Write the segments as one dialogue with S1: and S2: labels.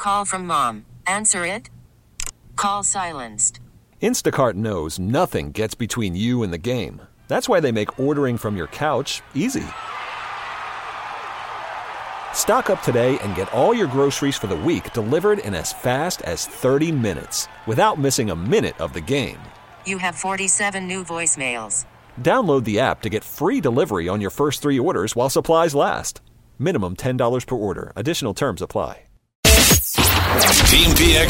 S1: call from mom. Answer it. Call silenced.
S2: Instacart knows nothing gets between you and the game. That's why they make ordering from your couch easy. Stock up today and get all your groceries for the week delivered in as fast as 30 minutes without missing a minute of the game.
S1: You have 47 new voicemails.
S2: Download the app to get free delivery on your first 3 orders while supplies last. Minimum $10 per order. Additional terms apply.
S3: Team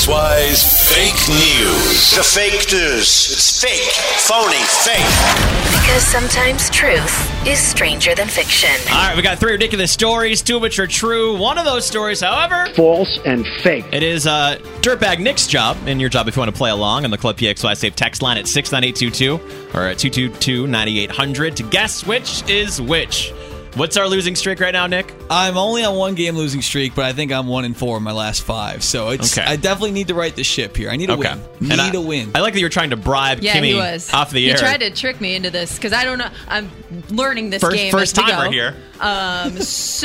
S3: PXY's fake news.
S4: The fake news. It's fake, phony, fake.
S5: Because sometimes truth is stranger than fiction.
S6: All right, we got 3 ridiculous stories, 2 of which are true. One of those stories, however,
S7: false and fake.
S6: It is Dirtbag Nick's job, and your job if you want to play along on the Club PXY Safe text line at 69822 or at 222-9800 to guess which is which. What's our losing streak right now, Nick?
S8: I'm only on 1 game losing streak, but I think I'm 1-4 in my last 5. So it's I definitely need to right the ship here. I need a win. Need a win.
S6: I like that you were trying to bribe Kimmy off the air.
S9: He tried to trick me into this because I don't know. I'm learning this game
S6: first
S9: as we
S6: timer
S9: go.
S6: Here.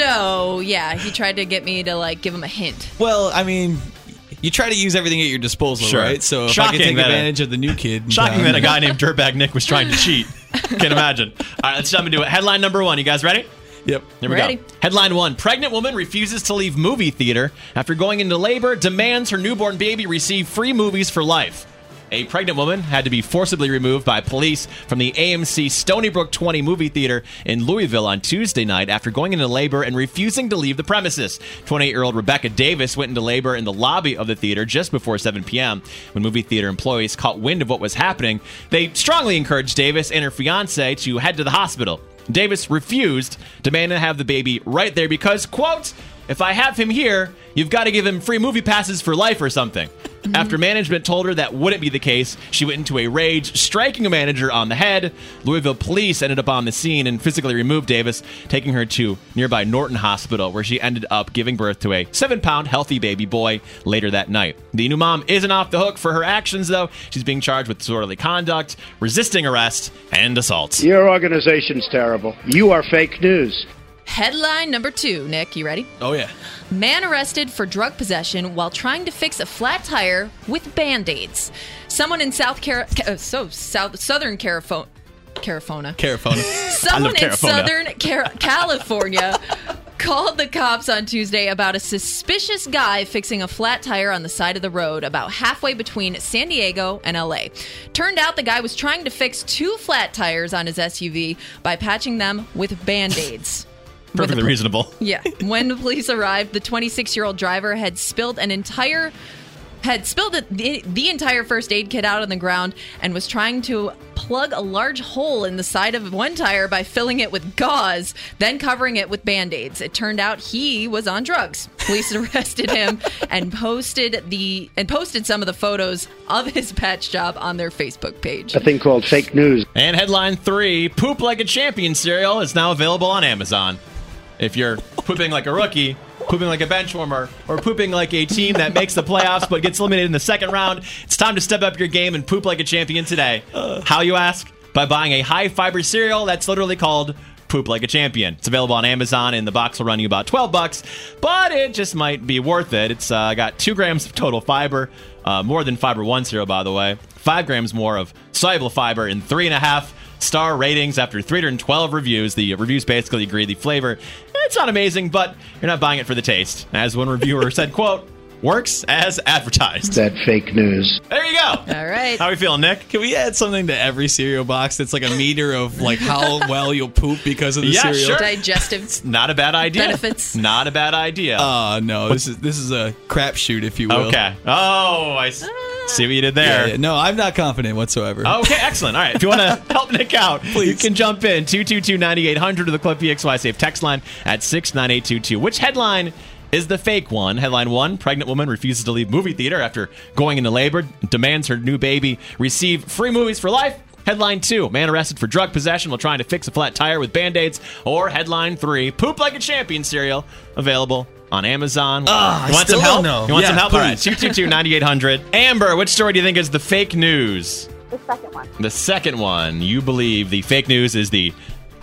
S9: So yeah, he tried to get me to give him a hint.
S8: Well, I mean, you try to use everything at your disposal,
S6: Sure.
S8: right? So if
S6: Shocking
S8: I can take
S6: that
S8: advantage of the new kid.
S6: Shocking that a guy named Dirtbag Nick was trying to cheat. Can't imagine. All right, let's jump into it. Headline number 1. You guys ready?
S8: Yep.
S6: Here we go. Headline 1. Pregnant woman refuses to leave movie theater after going into labor, demands her newborn baby receive free movies for life. A pregnant woman had to be forcibly removed by police from the AMC Stony Brook 20 movie theater in Louisville on Tuesday night after going into labor and refusing to leave the premises. 28-year-old Rebecca Davis went into labor in the lobby of the theater just before 7 p.m. When movie theater employees caught wind of what was happening, they strongly encouraged Davis and her fiancé to head to the hospital. Davis refused, demanding to have the baby right there because, quote, if I have him here, you've got to give him free movie passes for life or something. After management told her that wouldn't be the case, she went into a rage, striking a manager on the head. Louisville police ended up on the scene and physically removed Davis, taking her to nearby Norton Hospital, where she ended up giving birth to a 7-pound healthy baby boy later that night. The new mom isn't off the hook for her actions, though. She's being charged with disorderly conduct, resisting arrest, and assault.
S7: Your organization's terrible. You are fake news.
S9: Headline number 2, Nick, you ready?
S8: Oh, yeah.
S9: Man arrested for drug possession while trying to fix a flat tire with Band-Aids. Someone in Southern Carifona. Someone in Southern California called the cops on Tuesday about a suspicious guy fixing a flat tire on the side of the road about halfway between San Diego and LA. Turned out the guy was trying to fix 2 flat tires on his SUV by patching them with Band-Aids.
S6: Perfectly reasonable.
S9: Yeah. When the police arrived, the 26-year-old driver had spilled the entire first aid kit out on the ground and was trying to plug a large hole in the side of one tire by filling it with gauze, then covering it with Band-Aids. It turned out he was on drugs. Police arrested him and posted some of the photos of his patch job on their Facebook page.
S7: A thing called fake news.
S6: And headline 3, Poop Like a Champion cereal is now available on Amazon. If you're pooping like a rookie, pooping like a bench warmer, or pooping like a team that makes the playoffs but gets eliminated in the second round, it's time to step up your game and poop like a champion today. How, you ask? By buying a high-fiber cereal that's literally called Poop Like a Champion. It's available on Amazon, and the box will run you about $12, but it just might be worth it. It's got 2 grams of total fiber, more than Fiber One cereal, by the way, 5 grams more of soluble fiber, and 3.5-star ratings after 312 reviews. The reviews basically agree the flavor, it's not amazing, but you're not buying it for the taste. As one reviewer said, quote, works as advertised.
S7: That fake news.
S6: There you go.
S9: All right.
S6: How are we feeling, Nick?
S8: Can we add something to every cereal box that's like a meter of how well you'll poop because of the cereal?
S6: Sure.
S9: Digestive.
S6: Not a bad idea.
S9: Benefits.
S6: Not a bad idea.
S8: No, this is a crapshoot, if you will.
S6: Okay. Oh, I see what you did there.
S8: Yeah. No, I'm not confident whatsoever.
S6: Okay, excellent. All right. If you want to help Nick out, please, you can jump in 222-9800 to the Club PXY Safe text line at 69822. Which headline is the fake one? Headline 1, pregnant woman refuses to leave movie theater after going into labor, demands her new baby receive free movies for life. Headline 2, man arrested for drug possession while trying to fix a flat tire with Band-Aids. Or headline 3, Poop Like a Champion cereal, available on Amazon. You want some help? You want some help? All right, 222-9800. Amber, which story do you think is the fake news?
S10: The second one.
S6: The second one. You believe the fake news is the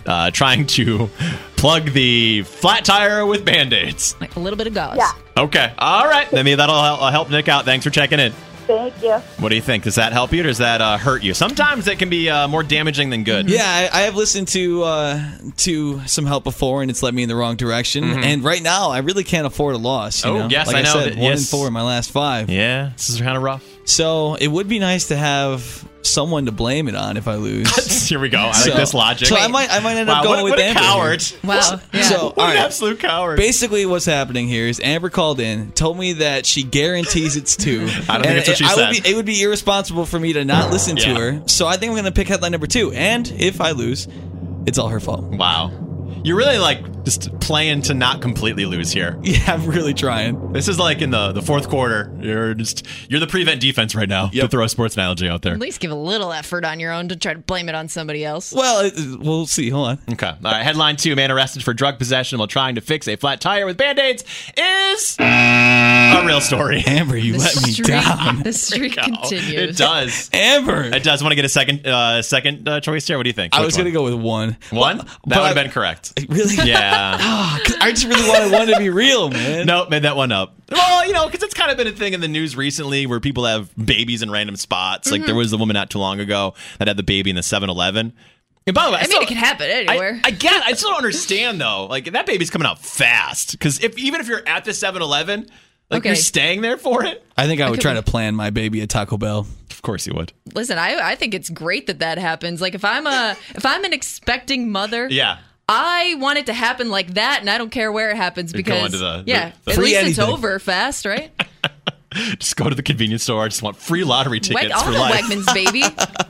S6: trying to plug the flat tire with Band-Aids.
S9: Like a little bit of gauze.
S10: Yeah.
S6: Okay. All right. Maybe that'll help Nick out. Thanks for checking in.
S10: Thank you.
S6: What do you think? Does that help you or does that hurt you? Sometimes it can be more damaging than good.
S8: Yeah, I have listened to some help before, and it's led me in the wrong direction.
S6: Mm-hmm.
S8: And right now, I really can't afford a loss. You know?
S6: Yes,
S8: like
S6: I know.
S8: said, 1 in 4 in my last 5.
S6: Yeah, this is kind of rough.
S8: So it would be nice to have someone to blame it on if I lose.
S6: Here we go. I like this logic.
S8: So I might end up going with Amber.
S6: Coward.
S9: Wow. Yeah.
S8: So,
S6: what an absolute coward.
S8: Basically, what's happening here is Amber called in, told me that she guarantees it's 2.
S6: I don't think that's what she said.
S8: It would be irresponsible for me to not listen to her. So I think I'm going to pick headline number 2. And if I lose, it's all her fault.
S6: Wow. You're really just playing to not completely lose here.
S8: Yeah, I'm really trying.
S6: This is like in the fourth quarter. You're the prevent defense right now, to throw a sports analogy out there.
S9: At least give a little effort on your own to try to blame it on somebody else.
S8: Well, we'll see. Hold on.
S6: Okay. All right. Headline 2, man arrested for drug possession while trying to fix a flat tire with Band-Aids is a real story.
S8: Amber, you let me down.
S9: The streak continues.
S6: It does.
S8: Amber.
S6: It does. Want to get a second choice here? What do you think?
S8: I was going to go with 1.
S6: One? That would have been correct.
S8: Really?
S6: Yeah.
S8: I just really wanted 1 to be real, man.
S6: Nope, made that one up. Well, because it's kind of been a thing in the news recently where people have babies in random spots. Like there was a woman not too long ago that had the baby in the 7-Eleven. And by the way,
S9: it can happen anywhere.
S6: I still don't understand though. Like that baby's coming out fast because even if you're at the 7-Eleven, you're staying there for it.
S8: I think I would try to plan my baby at Taco Bell.
S6: Of course you would.
S9: Listen, I think it's great that happens. Like if I'm an expecting mother,
S6: yeah.
S9: I want it to happen like that, and I don't care where it happens because, at least it's over fast, right?
S6: Just go to the convenience store. I just want free lottery tickets
S9: for
S6: life.
S9: Wegmans, baby.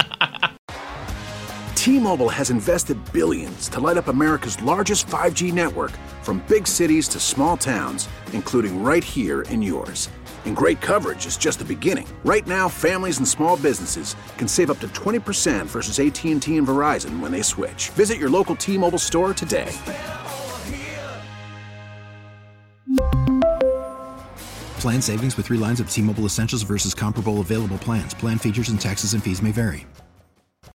S11: T-Mobile has invested billions to light up America's largest 5G network from big cities to small towns, including right here in yours. And great coverage is just the beginning. Right now, families and small businesses can save up to 20% versus AT&T and Verizon when they switch. Visit your local T-Mobile store today.
S12: Plan savings with 3 lines of T-Mobile Essentials versus comparable available plans. Plan features and taxes and fees may vary.